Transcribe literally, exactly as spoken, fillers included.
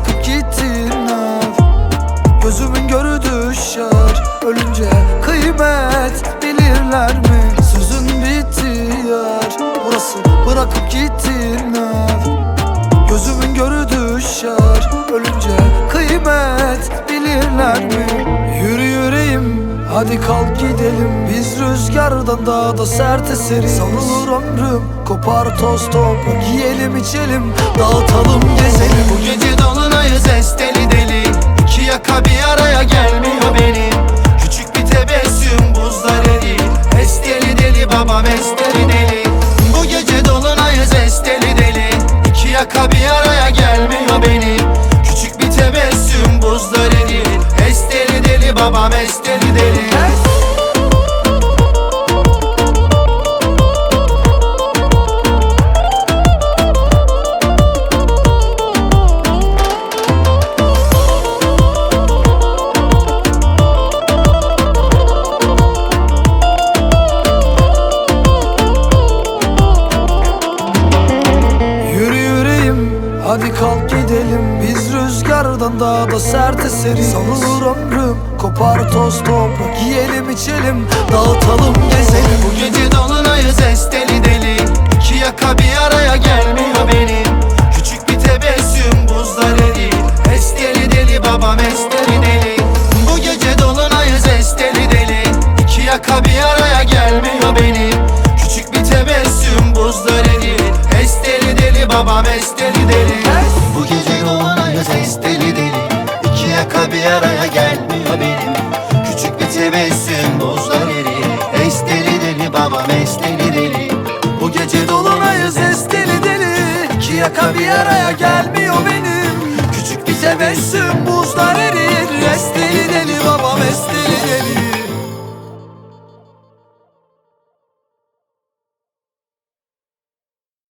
bırakıp gittiler. Gözümün görü düşer, ölünce kıymet bilirler mi? Sözün bitti yer burası, bırakıp gittiler. Gözümün görü düşer, ölünce kıymet bilirler mi? Yürü yüreğim, hadi kalk gidelim. Biz rüzgardan daha da sert eseriz. Savrulur ömrüm, kopar toz toprak. Yiyelim içelim, dağıtalım gezelim. Bu gece dolunayız esteli deli. İki yaka bir araya gelmiyor benim. Küçük bir tebessüm buzlar erir. Esteli deli babam esteli deli. Bu gece dolunayız esteli deli. İki yaka bir araya gelmiyor benim. Küçük bir tebessüm buzlar erir. Esteli deli babam esteli deli. Hadi kalk gidelim, biz rüzgardan daha da sert eseriz. Savrulur ömrüm, kopar toz toprak. Yiyelim içelim, dağıtalım gezelim. Bu gece dolunayız esteli deli. İki yaka bir araya gelmiyor benim. Küçük bir tebessüm buzlar erir. Esteli deli babam esteli deli. Bu gece dolunayız esteli deli. İki yaka bir araya gelmiyor benim. Küçük bir tebessüm buzlar erir. Esteli deli babam esteli deli. Bu gece dolunayız esteli deli. İki yaka bir araya gelmiyor benim. Küçük bir tebessüm buzlar erir. Esteli deli babam esteli deli. Bu gece dolunayız esteli deli. İki yaka bir araya gelmiyor benim. Küçük bir tebessüm buzlar erir. Esteli deli babam esteli deli.